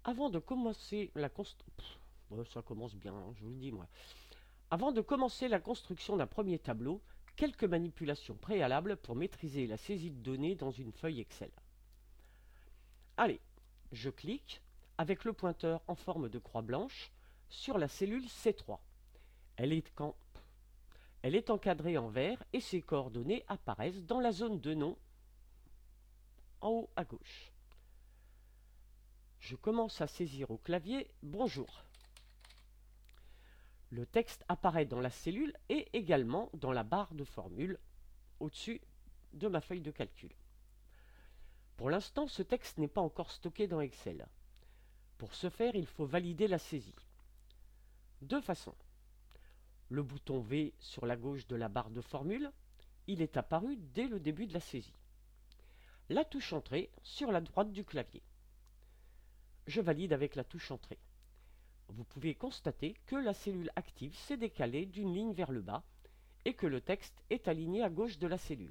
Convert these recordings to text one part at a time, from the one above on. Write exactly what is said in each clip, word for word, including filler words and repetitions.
Avant de commencer la construction... Ça commence bien, hein, je vous le dis moi. Avant de commencer la construction d'un premier tableau, quelques manipulations préalables pour maîtriser la saisie de données dans une feuille Excel. Allez, je clique avec le pointeur en forme de croix blanche sur la cellule C trois. Elle est, quand... Elle est encadrée en vert et ses coordonnées apparaissent dans la zone de nom en haut à gauche. Je commence à saisir au clavier « Bonjour ». Le texte apparaît dans la cellule et également dans la barre de formule au-dessus de ma feuille de calcul. Pour l'instant, ce texte n'est pas encore stocké dans Excel. Pour ce faire, il faut valider la saisie. Deux façons. Le bouton V sur la gauche de la barre de formule, il est apparu dès le début de la saisie. La touche Entrée sur la droite du clavier. Je valide avec la touche Entrée. Vous pouvez constater que la cellule active s'est décalée d'une ligne vers le bas et que le texte est aligné à gauche de la cellule.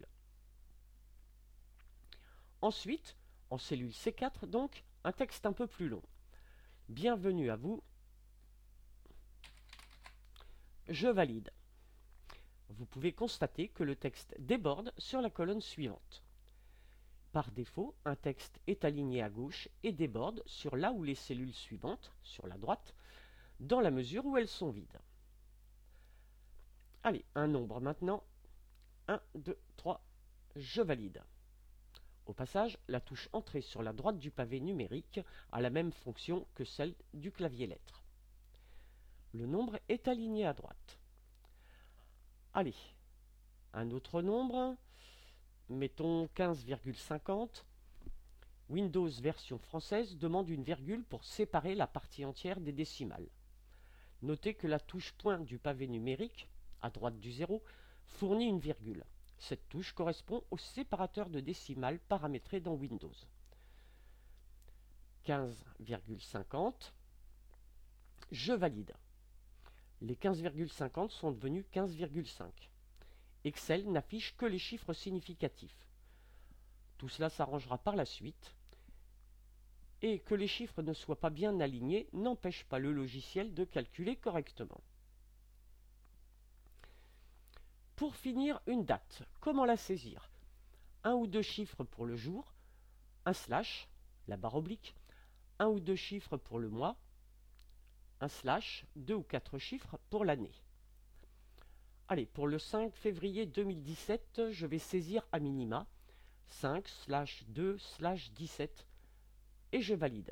Ensuite, en cellule C quatre, donc, un texte un peu plus long. Bienvenue à vous. Je valide. Vous pouvez constater que le texte déborde sur la colonne suivante. Par défaut, un texte est aligné à gauche et déborde sur là où les cellules suivantes, sur la droite, dans la mesure où elles sont vides. Allez, un nombre maintenant. un, deux, trois, je valide. Au passage, la touche Entrée sur la droite du pavé numérique a la même fonction que celle du clavier lettres. Le nombre est aligné à droite. Allez, un autre nombre, mettons quinze virgule cinquante. Windows version française demande une virgule pour séparer la partie entière des décimales. Notez que la touche point du pavé numérique, à droite du zéro, fournit une virgule. Cette touche correspond au séparateur de décimales paramétré dans Windows. quinze virgule cinquante. Je valide. Les quinze virgule cinquante sont devenus quinze virgule cinq. Excel n'affiche que les chiffres significatifs. Tout cela s'arrangera par la suite. Et que les chiffres ne soient pas bien alignés n'empêche pas le logiciel de calculer correctement. Pour finir, une date. Comment la saisir? Un ou deux chiffres pour le jour, un slash, la barre oblique, un ou deux chiffres pour le mois, un slash, deux ou quatre chiffres pour l'année. Allez, pour le cinq février deux mille dix-sept, je vais saisir à minima cinq slash deux slash dix-sept et je valide.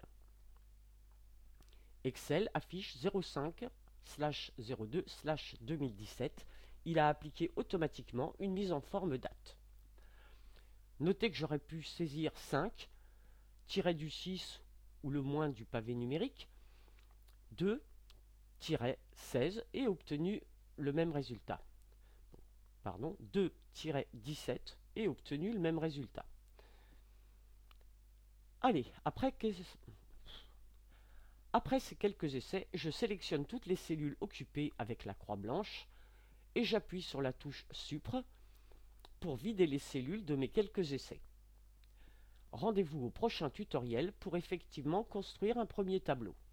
Excel affiche zéro cinq slash zéro deux slash deux mille dix-sept. Il a appliqué automatiquement une mise en forme date. Notez que j'aurais pu saisir cinq, tiret du six ou le moins du pavé numérique, deux, seize et obtenu le même résultat. Pardon, deux, dix-sept et obtenu le même résultat. Allez, après, que... après ces quelques essais, je sélectionne toutes les cellules occupées avec la croix blanche et j'appuie sur la touche Supre pour vider les cellules de mes quelques essais. Rendez-vous au prochain tutoriel pour effectivement construire un premier tableau.